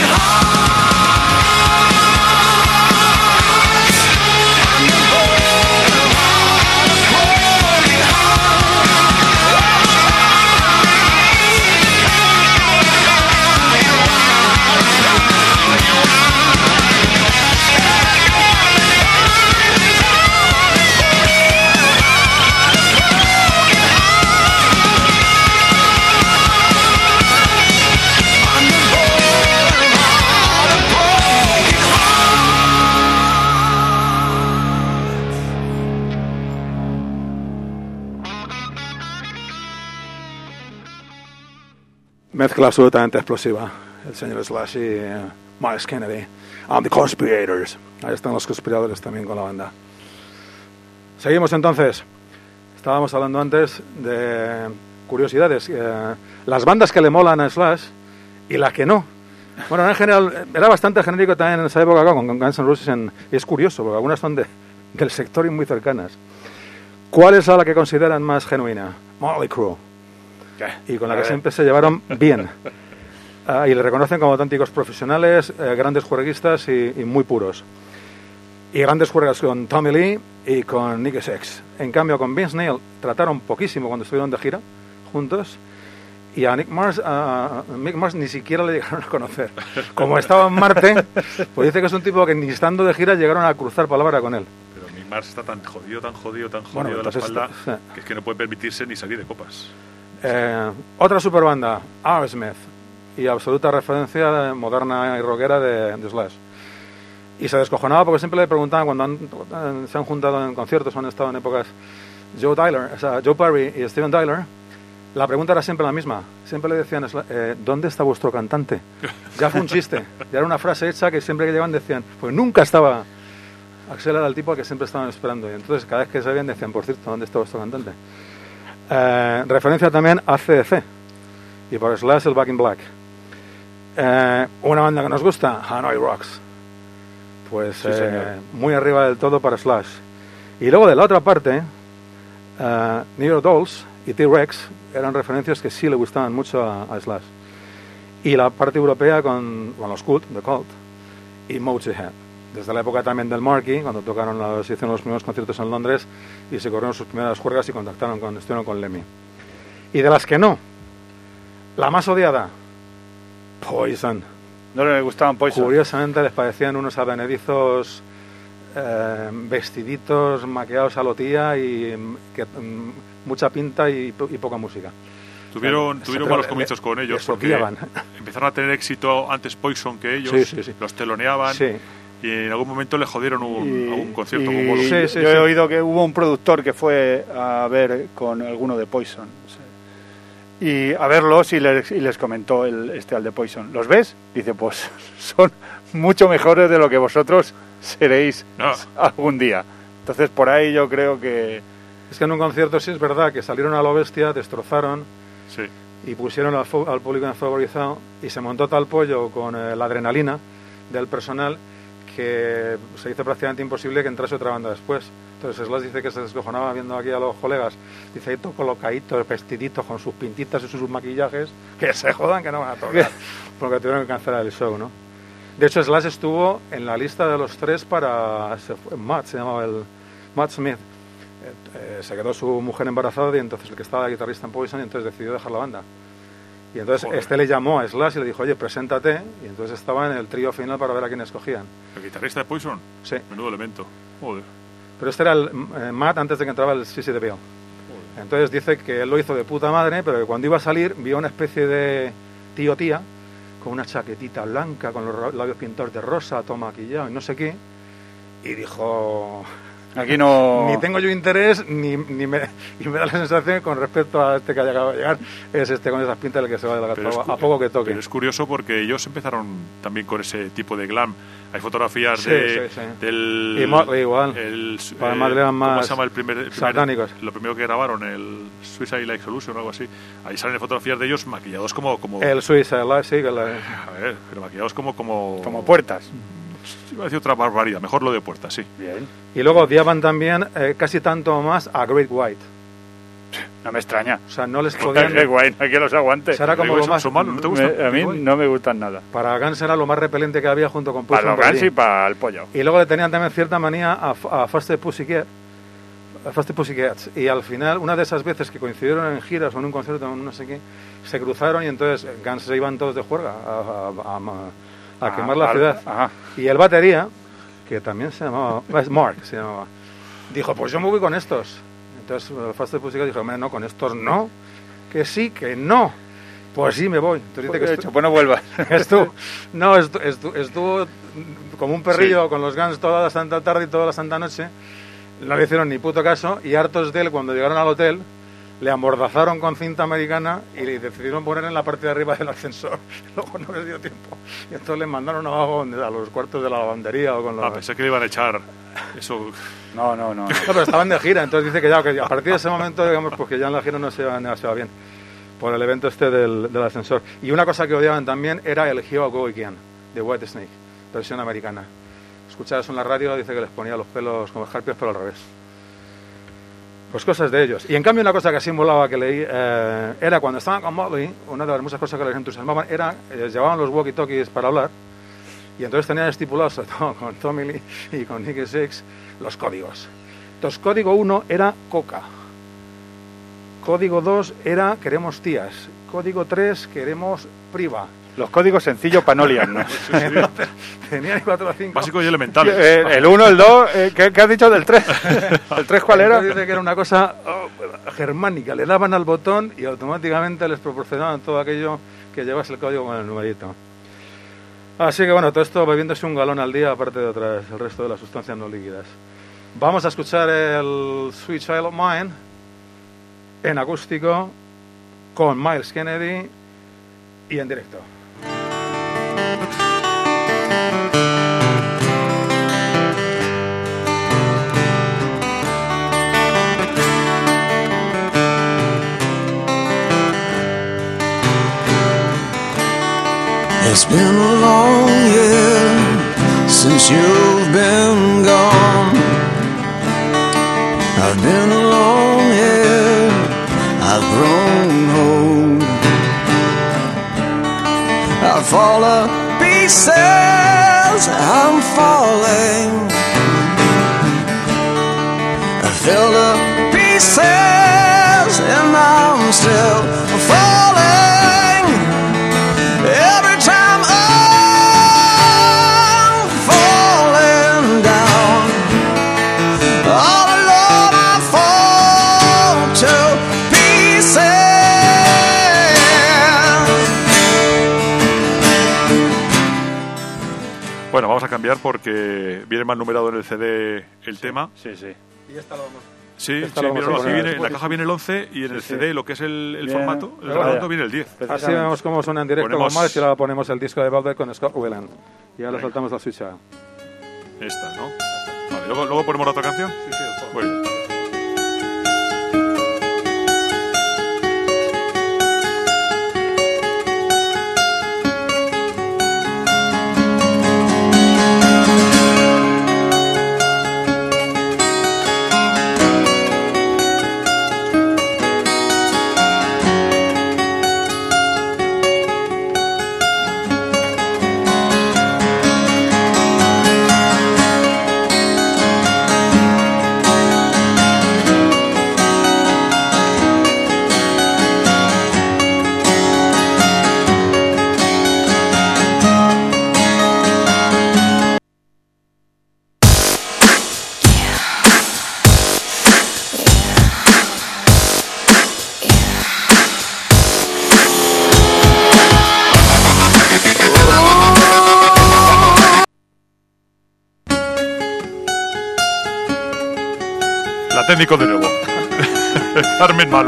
hearts. On the boulevard of broken Mezcla absolutamente explosiva. El señor Slash y Miles Kennedy. And the Conspirators. Ahí están los conspiradores también con la banda. Seguimos entonces. estábamos hablando antes de curiosidades. Las bandas que le molan a Slash y las que no. Bueno, en general, era bastante genérico también en esa época con Guns N' Roses. Y es curioso, porque algunas son del sector y muy cercanas. ¿Cuál es la que consideran más genuina? Motley Crue. Y con la que siempre se llevaron bien. Y le reconocen como auténticos profesionales, grandes juerguistas y muy puros. Y grandes juergas con Tommy Lee y con Nicky Sixx. En cambio, con Vince Neil trataron poquísimo cuando estuvieron de gira juntos. Y a Mick Mars ni siquiera le llegaron a conocer. Como estaba en Marte, pues dice que es un tipo que ni estando de gira llegaron a cruzar palabra con él. Pero Mick Mars está tan jodido Bueno, de la entonces espalda, que es que no puede permitirse ni salir de copas. Otra superbanda, Aerosmith, y absoluta referencia moderna y rockera de Slash. Y se descojonaba porque siempre le preguntaban cuando se han juntado en conciertos o han estado en épocas Joe Perry y Steven Tyler. La pregunta era siempre la misma. Siempre le decían, ¿dónde está vuestro cantante? Ya fue un chiste. Ya era una frase hecha que siempre que llegaban decían, pues nunca estaba. Axel era el tipo al que siempre estaban esperando. Y entonces cada vez que se veían decían, por cierto, ¿dónde está vuestro cantante? Referencia también a CDC. Y por Slash el Back in Black. Una banda que nos gusta, Hanoi Rocks. Pues sí, muy arriba del todo para Slash. Y luego de la otra parte, New York Dolls y T-Rex eran referencias que sí le gustaban mucho a Slash. Y la parte europea con los Cult, The Cult, y Motorhead. Desde la época también del Marquee, cuando hicieron los primeros conciertos en Londres y se corrieron sus primeras juergas y estuvieron con Lemmy. Y de las que no, la más odiada, Poison. No le gustaban Poison. Curiosamente les parecían unos avenedizos vestiditos, maquillados a lo tía y mucha pinta y poca música. Tuvieron malos comienzos con ellos porque empezaron a tener éxito antes Poison que ellos, sí. los teloneaban y en algún momento le jodieron un concierto con Yo he oído que hubo un productor que fue a ver con alguno de Poison y a verlos y les comentó al de Poison, ¿los ves? Dice, pues son mucho mejores de lo que vosotros seréis algún día. Entonces por ahí yo creo que... Es que en un concierto sí es verdad que salieron a lo bestia, destrozaron y pusieron al público enfavorizado y se montó tal pollo con la adrenalina del personal que se hizo prácticamente imposible que entrase otra banda después. Entonces Slash dice que se descojonaba viendo aquí a los colegas, dice ahí todo colocadito, vestiditos con sus pintitas y sus maquillajes, que se jodan que no van a tocar, porque tuvieron que cancelar el show, ¿no? De hecho Slash estuvo en la lista de los tres para... Matt, se llamaba Matt Smith. Se quedó su mujer embarazada y entonces el que estaba guitarrista en Poison y entonces decidió dejar la banda. Y entonces le llamó a Slash y le dijo, oye, preséntate, y entonces estaba en el trío final para ver a quién escogían. ¿El guitarrista de Poison? Sí. Menudo elemento. Joder. Pero este era el Matt antes de que entraba el Sissy DeVille. Entonces dice que él lo hizo de puta madre, pero que cuando iba a salir vio una especie de tío-tía con una chaquetita blanca, con los labios pintados de rosa, todo maquillado y no sé qué, y dijo... Aquí no... Ni tengo yo interés, y me da la sensación que con respecto a este que haya acabado de llegar, es este con esas pintas el que se va de la gata a poco que toque. Pero es curioso porque ellos empezaron también con ese tipo de glam. Hay fotografías del... Y Motley igual. Para más ¿cómo se llama el primer satánicos? Lo primero que grabaron, el Suicide Like Solution o algo así. Ahí salen fotografías de ellos maquillados como... El Suicide Life, sí. A ver, pero maquillados como puertas. Iba a decir otra barbaridad, mejor lo de puertas, sí. Bien. Y luego odiaban también casi tanto más a Great White. No me extraña. O sea, no les podían... Great White, no hay que los aguante. O sea, era como lo más... ¿No te gustan? A mí no me gustan nada. Para Guns era lo más repelente que había junto con Poison. Para los Guns y para el pollo. Y luego le tenían también cierta manía a Faster Pussycats. Y al final, una de esas veces que coincidieron en giras o en un concierto o no sé qué, se cruzaron y entonces Guns se iban todos de juerga a quemar la ciudad. Ajá. Y el batería, que también se llamaba, Mark se llamaba, dijo, pues yo me voy con estos. Entonces Faster Pussycat dijo, no, con estos no, que sí, que no. Pues sí, me voy. Entonces dice que pues no vuelvas. Estuvo como un perrillo con los Guns toda la santa tarde y toda la santa noche. No le hicieron ni puto caso y hartos de él, cuando llegaron al hotel, le amordazaron con cinta americana y le decidieron poner en la parte de arriba del ascensor. Luego no les dio tiempo. Y entonces le mandaron abajo a los cuartos de la lavandería o con los... pensé que le iban a echar eso... No. Pero estaban de gira, entonces dice que ya, que a partir de ese momento, digamos, pues que ya en la gira no se va bien, por el evento este del ascensor. Y una cosa que odiaban también era el Here I Go Again, de Whitesnake, versión americana. Escuchar eso en la radio, dice que les ponía los pelos como escarpios, pero al revés. Pues cosas de ellos. Y en cambio una cosa que así molaba que leí, era cuando estaban con Motley, una de las muchas cosas que les entusiasmaban era, llevaban los walkie-talkies para hablar, y entonces tenían estipulados, sobre todo con Tommy Lee y con Nicky Six, los códigos. Entonces, código 1 era coca. Código 2 era queremos tías. Código 3 queremos priva. Los códigos sencillos para no liarnos. Tenían 4 o 5. Básicos y elementales. El 1, el 2, ¿qué has dicho del 3? ¿El 3 cuál era? Dice que era una cosa germánica. Le daban al botón y automáticamente les proporcionaban todo aquello que llevase el código con el numerito. Así que bueno, todo esto bebiéndose un galón al día, aparte de el resto de las sustancias no líquidas. Vamos a escuchar el Sweet Child of Mine en acústico con Miles Kennedy y en directo. It's been a long year since you've been gone. I've been alone here, I've grown old. I fall to pieces, I'm falling. I fell to pieces and I'm still falling. Every time I'm falling down, all alone I fall to pieces. Bueno, vamos a cambiar porque viene más numerado en el CD el tema. Sí. Y esta lo vamos. Sí, Esta lo vamos míralo, a aquí poner viene, en la después. caja viene el 11 y en el CD lo que es el Bien. formato, el Vaya. redondo viene el 10. Así vemos cómo suena en directo Ponemos- con Miles y ahora ponemos el disco de Velvet con Scott Weiland. Y ahora saltamos la switch. Esta, ¿no? Vale, luego ponemos la otra canción. Muy bien. La técnico de nuevo. Carmen Malo.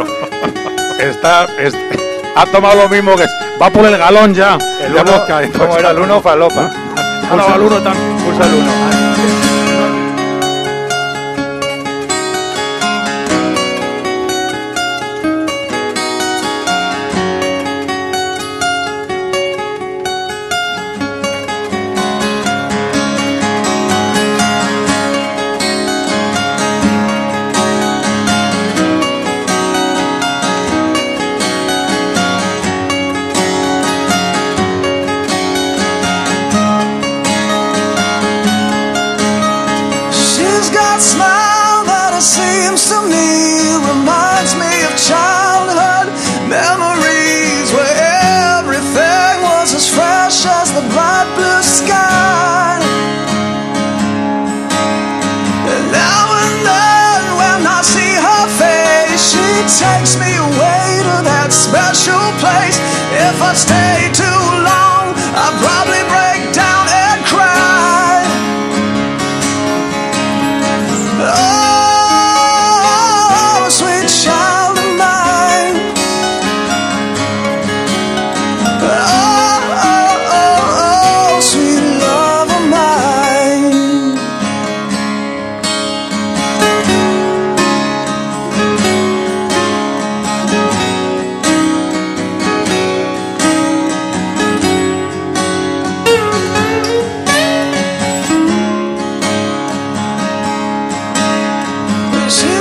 Ha tomado lo mismo que va por el galón ya. El Ya 1, vodka, entonces, ¿cómo era el 1? Falopa. no, el 1 también. Pulsa el 1. She's got a smile that it seems to me reminds me of childhood memories where everything was as fresh as the bright blue sky. And now and then when I see her face, she takes me away to that special place. If I stay too long, I'll probably break down and cry. Oh, sweet child of mine. Oh, sweet love of mine.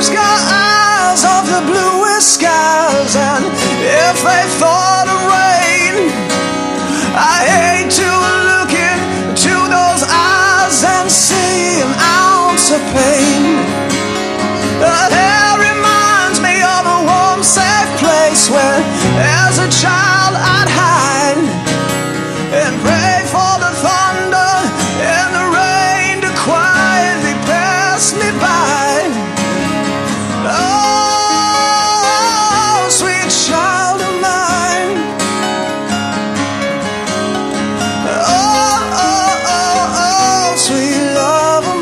She's got eyes of the bluest skies, and if they thought of rain, I hate to look into those eyes and see an ounce of pain. Her hair reminds me of a warm, safe place where, as a child, I'd hide and pray for the thunder and the rain to quietly pass me by. Oh, sweet child of mine. Oh, oh, oh, oh, sweet love of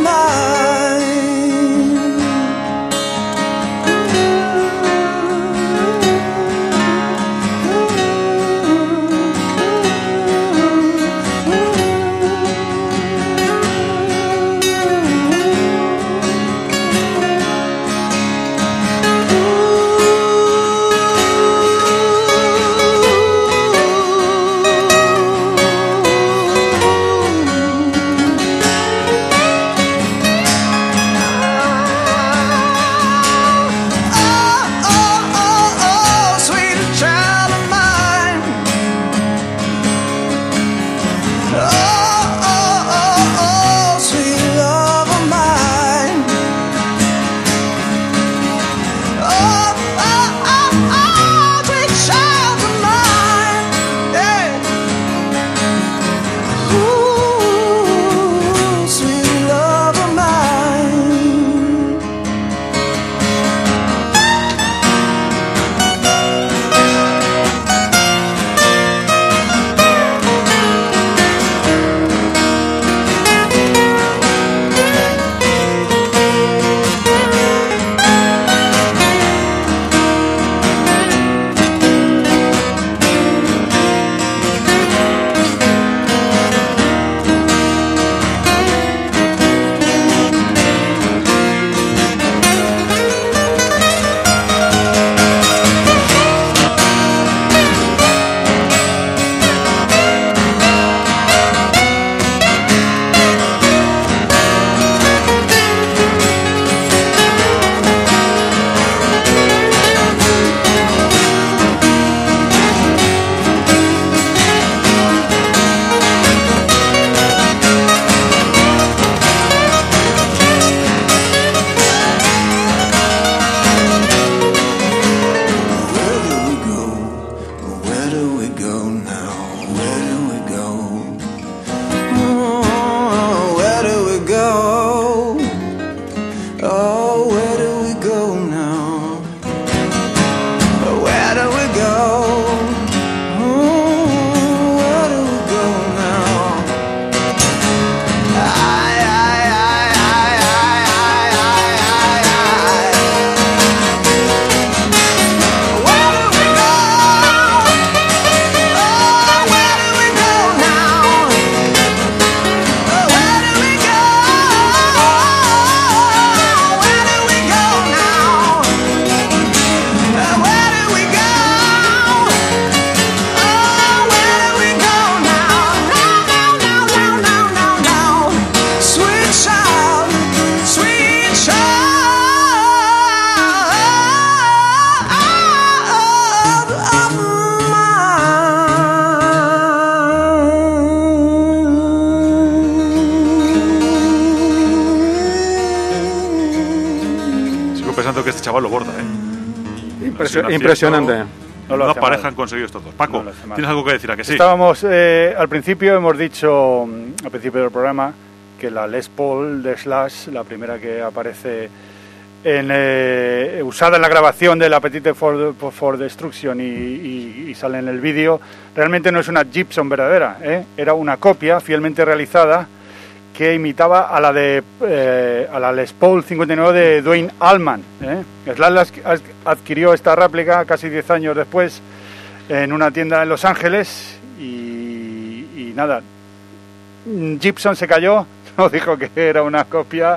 Que este chaval lo borda, ¿eh? Impresionante. No pareja han conseguido estos dos. Paco, ¿tienes algo que decir? ¿A que sí? Estábamos, al principio hemos dicho, al principio del programa, que la Les Paul de Slash, la primera que aparece usada en la grabación del Appetite for Destruction y sale en el vídeo, realmente no es una Gibson verdadera, ¿eh? Era una copia fielmente realizada que imitaba a la Les Paul 59 de Duane Allman. Slash adquirió esta réplica casi 10 años después en una tienda en Los Ángeles y nada, Gibson se cayó, no dijo que era una copia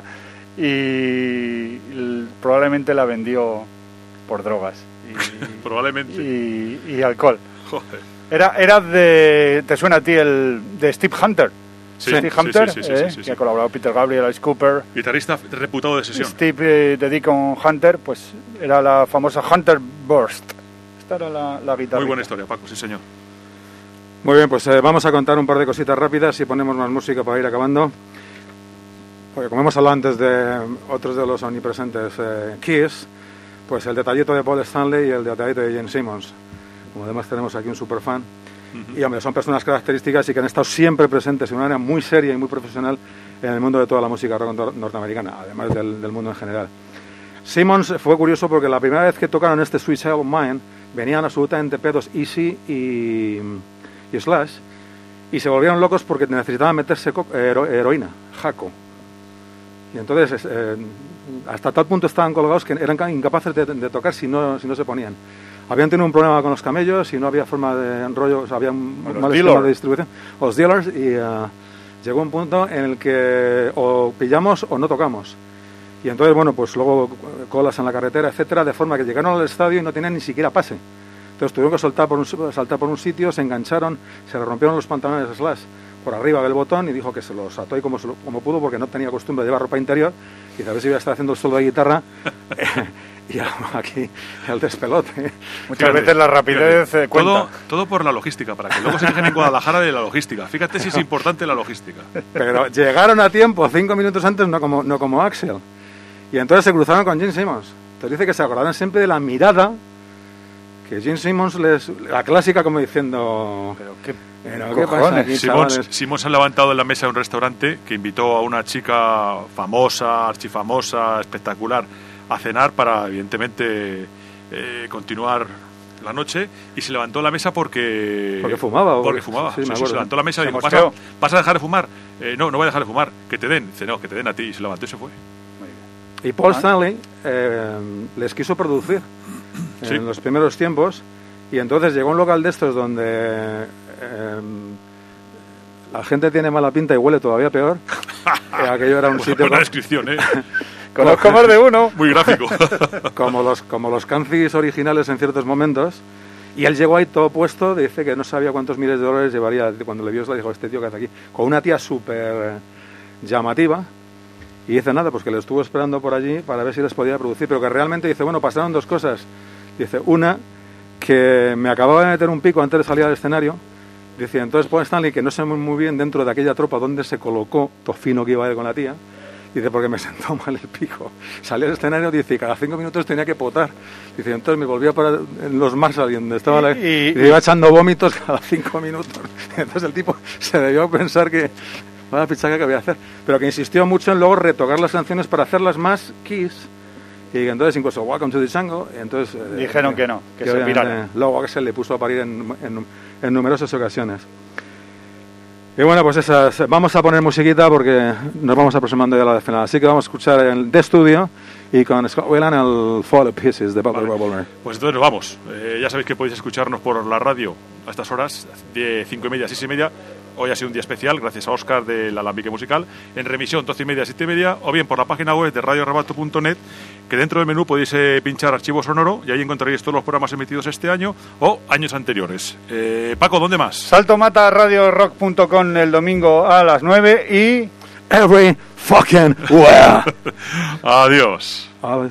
y probablemente la vendió por drogas probablemente y alcohol. Joder. Era de, te suena a ti, de Steve Hunter. Sí, Steve sí, Hunter, sí, que ha colaborado Peter Gabriel, Alice Cooper. Guitarrista reputado de sesión. Steve de Deacon Hunter, pues era la famosa Hunter Burst. Esta era la guitarra. Muy buena historia, Paco, sí señor. Muy bien, pues vamos a contar un par de cositas rápidas y ponemos más música para ir acabando. Porque como hemos hablado antes de otros de los omnipresentes Kiss, pues el detallito de Paul Stanley y el detallito de Gene Simmons. Como además tenemos aquí un superfan. Y hombre, son personas características y que han estado siempre presentes de una manera muy seria y muy profesional en el mundo de toda la música rock norteamericana, además del mundo en general. Simmons fue curioso porque la primera vez que tocaron este Sweet Child of Mine venían absolutamente pedos Easy y Slash, y se volvieron locos porque necesitaban meterse heroína, jaco. Y entonces hasta tal punto estaban colgados que eran incapaces de tocar si no se ponían. Habían tenido un problema con los camellos y no había forma de enrollo, o sea, había un mal sistema de distribución, los dealers, y llegó un punto en el que o pillamos o no tocamos. Y entonces, bueno, pues luego colas en la carretera, etcétera, de forma que llegaron al estadio y no tenían ni siquiera pase. Entonces tuvieron que saltar por un sitio, se engancharon, se le rompieron los pantalones Slash por arriba del botón y dijo que se los ató y como pudo porque no tenía costumbre de llevar ropa interior y a ver si iba a estar haciendo el solo de guitarra y aquí el despelote. Muchas veces la rapidez cuenta. Todo por la logística, para que luego se dejen en Guadalajara de la logística. Fíjate si es importante la logística. Pero llegaron a tiempo, 5 minutos antes, no como Axel. Y entonces se cruzaron con Gene Simmons. Entonces dice que se acordaron siempre de la mirada que Gene Simmons la clásica como diciendo... ¿Qué pasa aquí, Simmons ha levantado en la mesa de un restaurante que invitó a una chica famosa, archifamosa, espectacular, a cenar para, evidentemente, continuar la noche, y se levantó la mesa porque fumaba. Porque fumaba. Sí, se levantó la mesa y dijo, ¿vas a dejar de fumar? No voy a dejar de fumar, que te den. Dice, no, que te den a ti. Y se levantó y se fue. Y Paul Stanley les quiso producir en los primeros tiempos, y entonces llegó a un local de estos donde la gente tiene mala pinta y huele todavía peor. Aquello era un sitio... Buena descripción, ¿eh? Conozco más de uno. Muy gráfico. como los Cancis originales en ciertos momentos. Y él llegó ahí todo puesto, dice que no sabía cuántos miles de dólares llevaría. Cuando le vio, le dijo, este tío que hace aquí, con una tía súper llamativa. Y dice, nada, pues que le estuvo esperando por allí para ver si les podía producir. Pero que realmente dice, bueno, pasaron dos cosas. Dice, una, que me acababa de meter un pico antes de salir al escenario. Dice, entonces Paul Stanley, que no sé muy bien dentro de aquella tropa dónde se colocó, tofino que iba a ir con la tía. Dice, porque me sentó mal el pico. Salí al escenario, dice, y cada 5 minutos tenía que potar. Dice, entonces me volví a parar en los Marshall, donde estaba y iba echando vómitos cada 5 minutos. Entonces el tipo se debió pensar que vaya pichaca que voy a hacer. Pero que insistió mucho en luego retocar las canciones para hacerlas más Kiss. Y entonces incluso Welcome to the Jungle. Entonces, dijeron que no, que se piraran. Luego que se le puso a parir en numerosas ocasiones. Y bueno, pues vamos a poner musiquita porque nos vamos aproximando ya a la final. Así que vamos a escuchar el The Studio y con Scott Weiland el Fall of Pieces de Butler Revolver. Pues entonces nos vamos. Ya sabéis que podéis escucharnos por la radio a estas horas, de 5:30 a 6:30. Hoy ha sido un día especial, gracias a Óscar del Alambique Musical. En remisión, 12:30 a 7:30, o bien por la página web de radioarrebato.net, que dentro del menú podéis pinchar archivo sonoro y ahí encontraréis todos los programas emitidos este año o años anteriores. Paco, ¿dónde más? Saltomataradiorock.com el domingo a las 9 y... Every fucking where. Adiós. Adiós.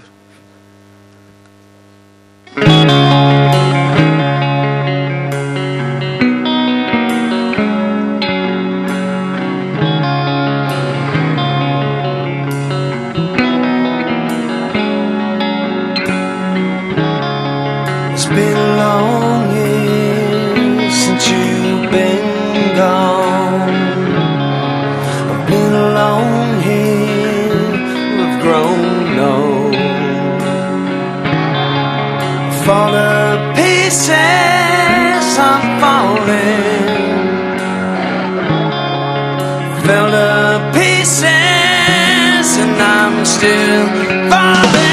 It's been a long year since you've been gone. I've been alone here, we've grown old. Fall to pieces, I'm falling. Fell to pieces, and I'm still falling.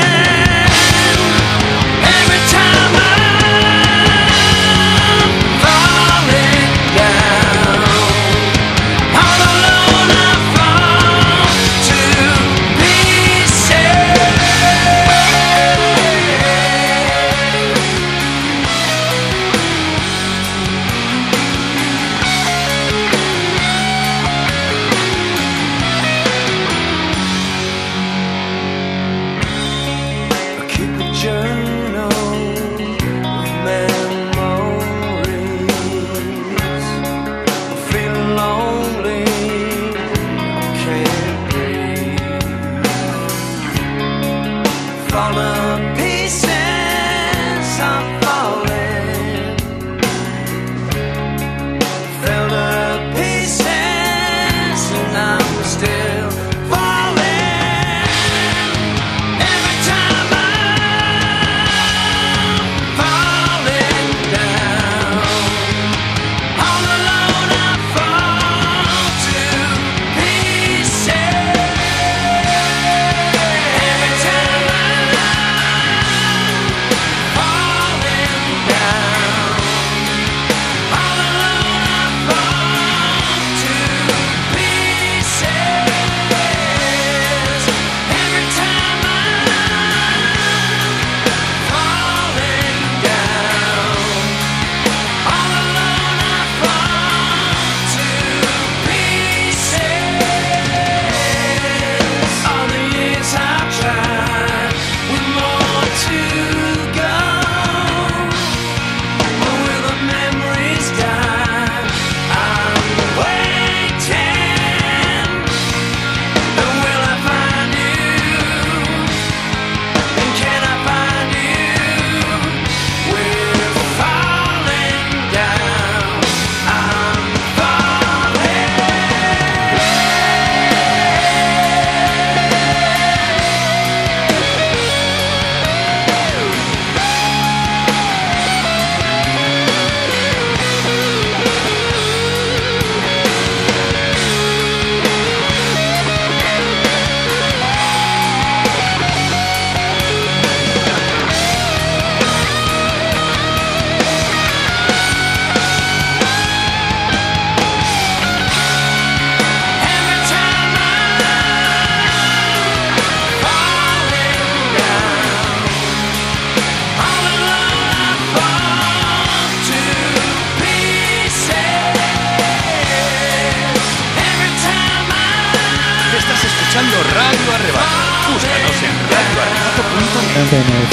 efectivamente